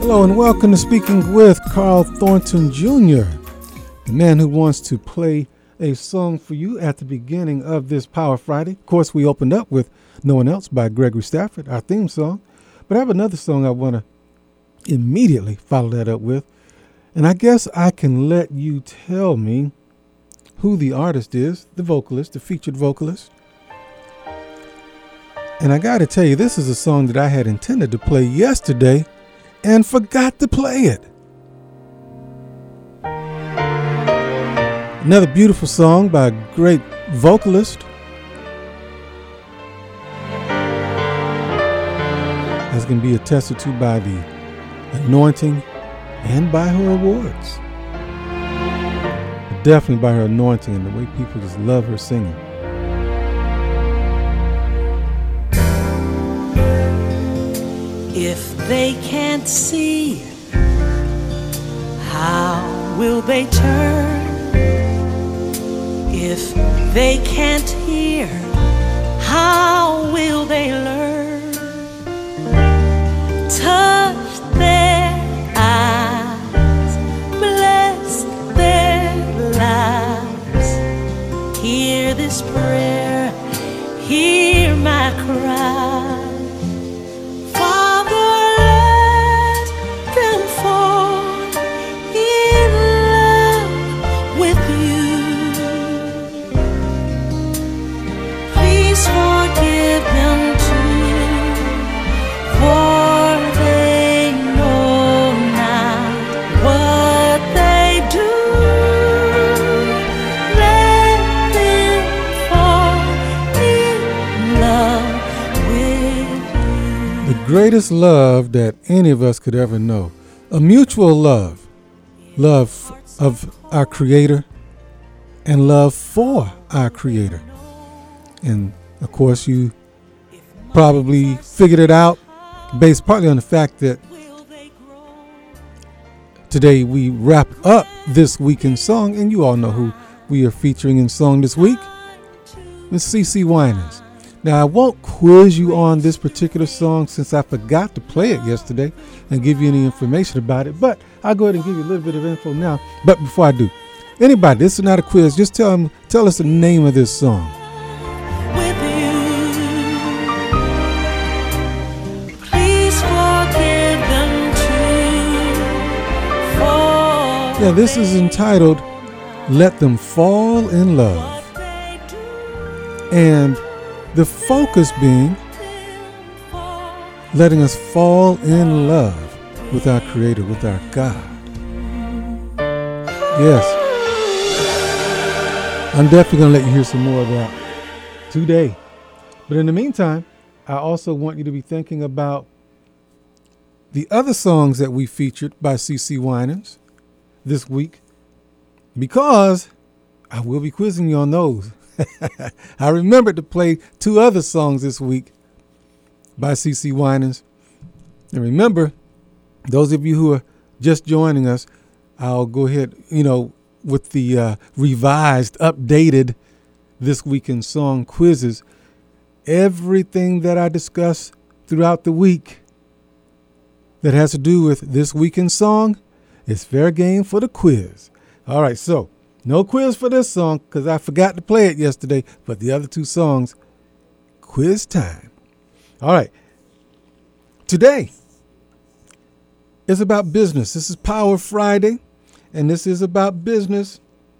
Hello and welcome to Speaking with Carl Thornton Jr., the man who wants to play a song for you at the beginning of this Power Friday. Of course, we opened up with No One Else by Gregory Stafford, our theme song. But I have another song I want to immediately follow that up with. And I guess I can let you tell me who the artist is, the vocalist, the featured vocalist. And I got to tell you, this is a song that I had intended to play yesterday and forgot to play it. Another beautiful song by a great vocalist. That's going to be attested to by the anointing and by her awards. But definitely by her anointing and the way people just love her singing. If they can't see, how will they turn? If they can't hear, how will they learn? Touch their eyes, bless their lives. Hear this prayer, hear my cry. Greatest love that any of us could ever know. A mutual love. Love of our Creator and love for our Creator. And of course you probably figured it out based partly on the fact that today we wrap up this week in song, and you all know who we are featuring in song this week. It's CeCe Winans. Now, I won't quiz you on this particular song since I forgot to play it yesterday and give you any information about it, but I'll go ahead and give you a little bit of info now. But before I do, anybody, this is not a quiz, just tell us the name of this song. Yeah, this is entitled Let Them Fall in Love. And the focus being letting us fall in love with our Creator, with our God. Yes. I'm definitely going to let you hear some more of that today. But in the meantime, I also want you to be thinking about the other songs that we featured by CeCe Winans this week, because I will be quizzing you on those. I remembered to play two other songs this week by CeCe Winans. And remember, those of you who are just joining us, I'll go ahead, with the revised, updated This Week in Song quizzes. Everything that I discuss throughout the week that has to do with This Week in Song is fair game for the quiz. All right, so no quiz for this song because I forgot to play it yesterday, but the other two songs, quiz time. All right. Today is about business. This is Power Friday, and this is about business.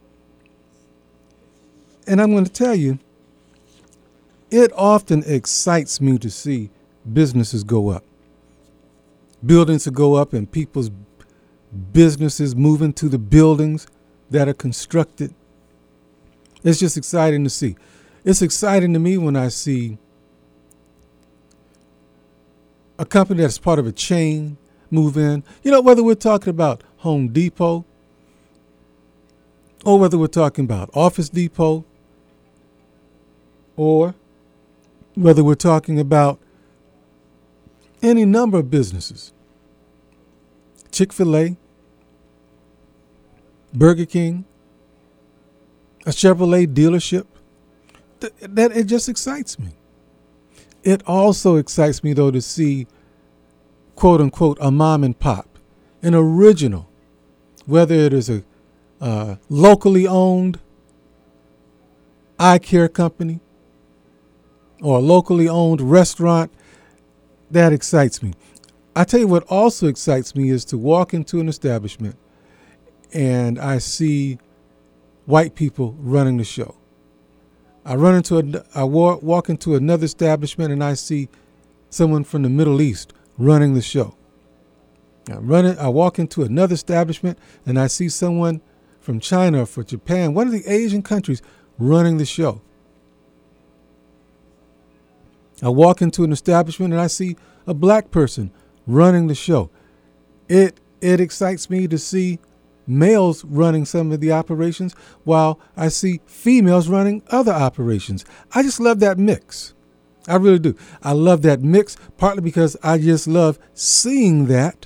And I'm going to tell you, it often excites me to see businesses go up. Buildings to go up and people's businesses moving to the buildings that are constructed. It's just exciting to see. It's exciting to me when I see a company that's part of a chain move in. Whether we're talking about Home Depot or whether we're talking about Office Depot or whether we're talking about any number of businesses. Chick-fil-A, Burger King, a Chevrolet dealership, that it just excites me. It also excites me, though, to see, quote unquote, a mom and pop. an original, whether it is a locally owned eye care company or a locally owned restaurant, that excites me. I tell you what also excites me is to walk into an establishment and I see white people running the show. I walk into another establishment and I see someone from the Middle East running the show. I walk into another establishment and I see someone from China or from Japan, one of the Asian countries, running the show. I walk into an establishment and I see a black person running the show. It excites me to see males running some of the operations while I see females running other operations. I just love that mix. I really do. I love that mix, partly because I just love seeing that.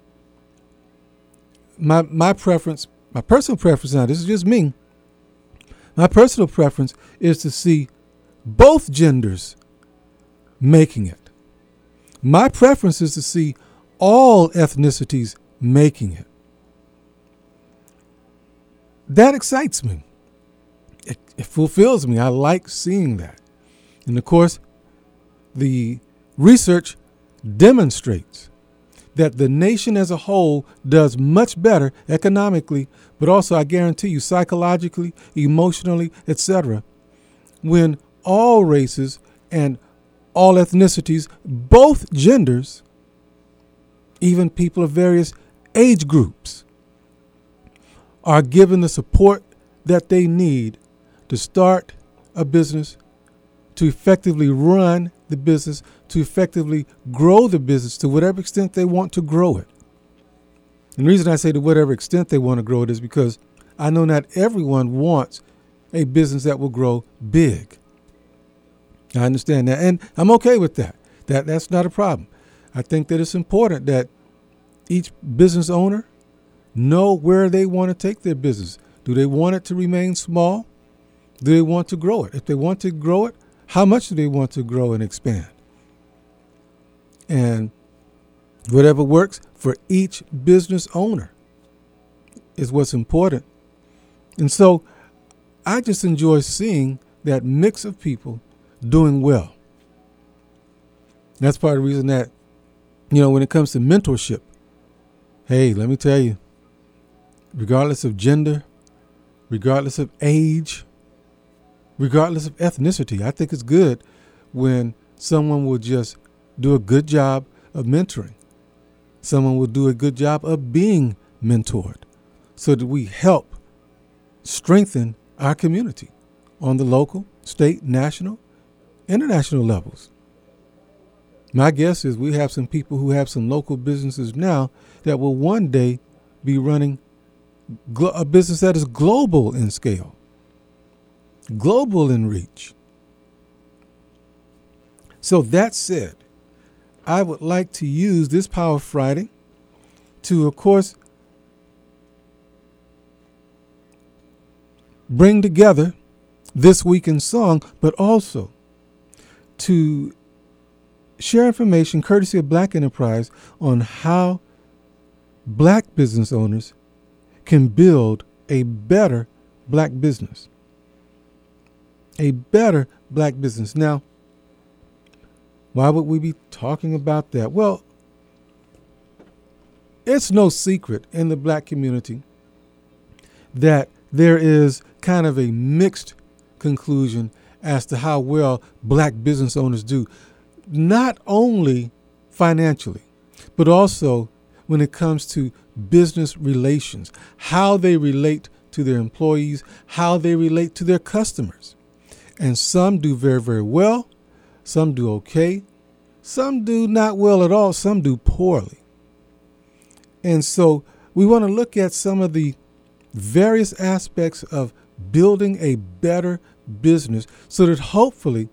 My preference, my personal preference, now this is just me, my personal preference is to see both genders making it. My preference is to see all ethnicities making it. That excites me. It fulfills me. I like seeing that. And of course, the research demonstrates that the nation as a whole does much better economically, but also, I guarantee you, psychologically, emotionally, etc., when all races and all ethnicities, both genders, even people of various age groups, are given the support that they need to start a business, to effectively run the business, to effectively grow the business to whatever extent they want to grow it. And the reason I say to whatever extent they want to grow it is because I know not everyone wants a business that will grow big. I understand that, and I'm okay with that. That's not a problem. I think that it's important that each business owner know where they want to take their business. Do they want it to remain small? Do they want to grow it? If they want to grow it, how much do they want to grow and expand? And whatever works for each business owner is what's important. And so I just enjoy seeing that mix of people doing well. That's part of the reason that, when it comes to mentorship, hey, let me tell you, regardless of gender, regardless of age, regardless of ethnicity, I think it's good when someone will just do a good job of mentoring. Someone will do a good job of being mentored so that we help strengthen our community on the local, state, national, international levels. My guess is we have some people who have some local businesses now that will one day be running a business that is global in scale, global in reach. So that said, I would like to use this Power Friday to, of course, bring together This Week in Song, but also to share information courtesy of Black Enterprise on how Black business owners can build a better Black business. A better Black business. Now, why would we be talking about that? Well, it's no secret in the Black community that there is kind of a mixed conclusion as to how well Black business owners do, not only financially, but also when it comes to business relations, how they relate to their employees, how they relate to their customers. And some do very, very well. Some do okay. Some do not well at all. Some do poorly. And so we want to look at some of the various aspects of building a better business so that hopefully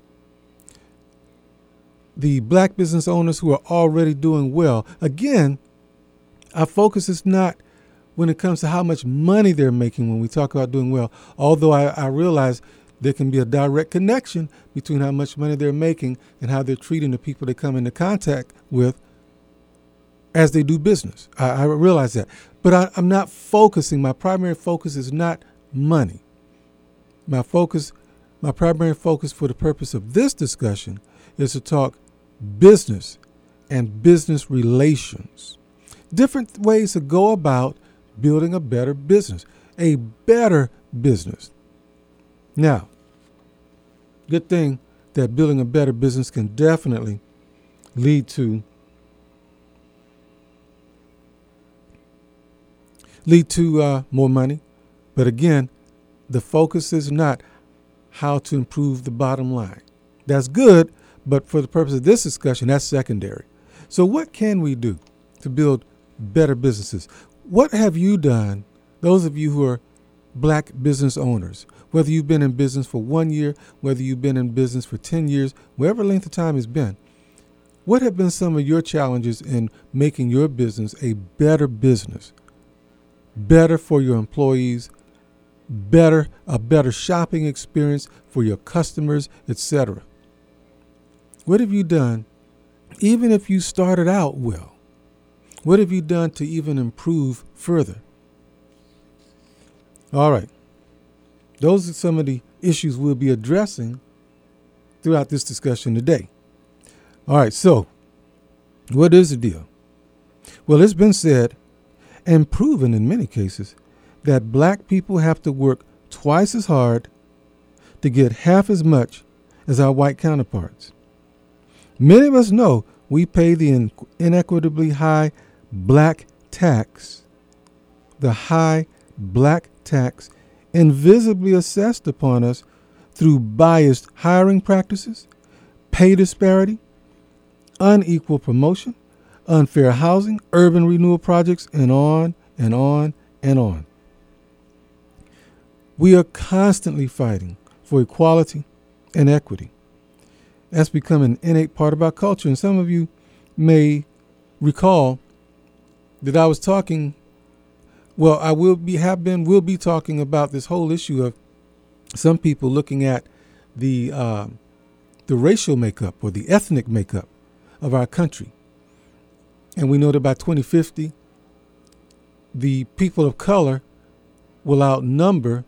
the Black business owners who are already doing well, again, our focus is not when it comes to how much money they're making when we talk about doing well, although I realize there can be a direct connection between how much money they're making and how they're treating the people they come into contact with as they do business. I realize that. But I'm not focusing. My primary focus is not money. My primary focus for the purpose of this discussion is to talk business and business relations. Different ways to go about building a better business. A better business. Now, good thing that building a better business can definitely lead to more money. But again, the focus is not how to improve the bottom line. That's good, but for the purpose of this discussion, that's secondary. So what can we do to build better businesses? What have you done, those of you who are black business owners, whether you've been in business for 1 year, whether you've been in business for 10 years, whatever length of time it's been, what have been some of your challenges in making your business a better business, better for your employees, a better shopping experience for your customers, etc.? What have you done, even if you started out well? What have you done to even improve further? All right. Those are some of the issues we'll be addressing throughout this discussion today. All right, so what is the deal? Well, it's been said and proven in many cases that black people have to work twice as hard to get half as much as our white counterparts. Many of us know we pay the inequitably high black tax, the high black tax invisibly assessed upon us through biased hiring practices, pay disparity, unequal promotion, unfair housing, urban renewal projects, and on and on and on. We are constantly fighting for equality and equity. That's become an innate part of our culture. And some of you may recall that I was talking, I will be talking about this whole issue of some people looking at the racial makeup or the ethnic makeup of our country. And we know that by 2050, the peoples of color will outnumber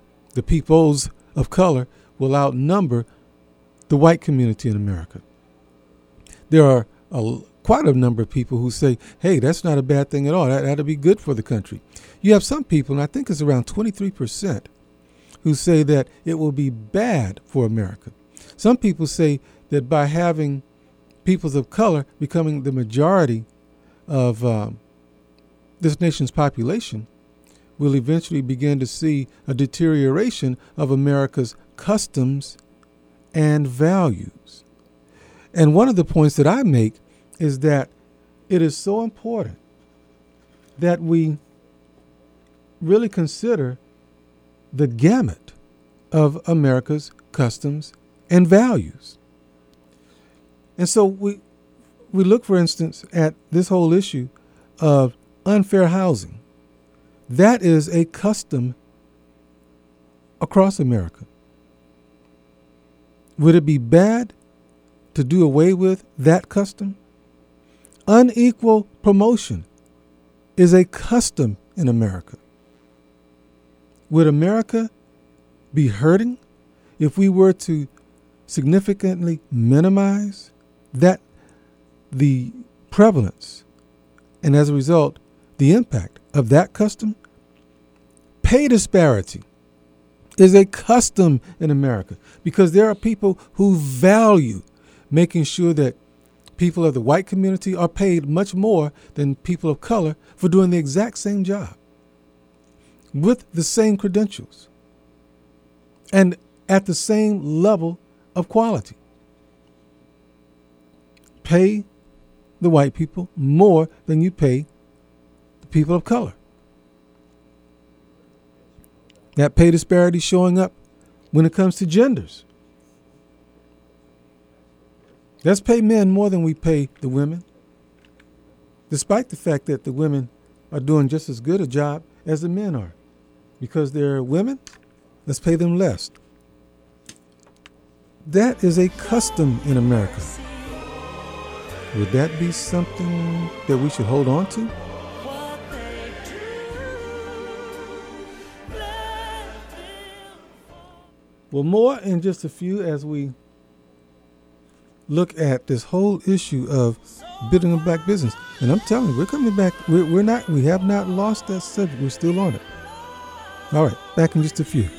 the white community in America. There are quite a number of people who say, hey, that's not a bad thing at all. That'll be good for the country. You have some people, and I think it's around 23%, who say that it will be bad for America. Some people say that by having peoples of color becoming the majority of this nation's population, we'll eventually begin to see a deterioration of America's customs and values. And one of the points that I make is that it is so important that we really consider the gamut of America's customs and values. And so we look, for instance, at this whole issue of unfair housing. That is a custom across America. Would it be bad to do away with that custom? Unequal promotion is a custom in America. Would America be hurting if we were to significantly minimize the prevalence and, as a result, the impact of that custom? Pay disparity is a custom in America because there are people who value making sure that people of the white community are paid much more than people of color for doing the exact same job with the same credentials and at the same level of quality. Pay the white people more than you pay the people of color. That pay disparity showing up when it comes to genders. Let's pay men more than we pay the women, despite the fact that the women are doing just as good a job as the men are. Because they're women, let's pay them less. That is a custom in America. Would that be something that we should hold on to? Well, more in just a few as we look at this whole issue of building a black business. And I'm telling you, we're coming back. We have not lost that subject. We're still on it. All right, back in just a few.